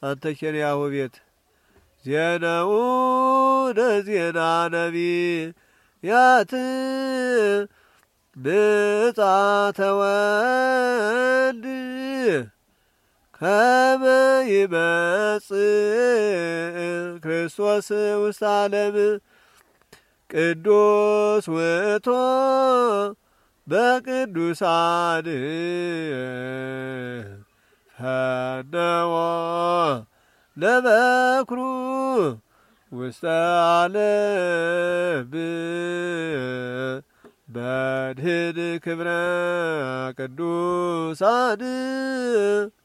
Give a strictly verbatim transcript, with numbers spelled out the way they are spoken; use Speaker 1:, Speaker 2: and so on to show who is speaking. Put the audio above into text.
Speaker 1: አንተ ኬንያሁ ቤት ዜናው ለዜና ነቢያት ብፅዓተ ወልድ ከመ ይመጽእ ክርስቶስ ውስተ ዓለም ቅዱስ ውእቱ በቅዱሳን ፈነወ ለበኩሩ ውስተ ዓለም በድኅን ክብረ ቅዱሳን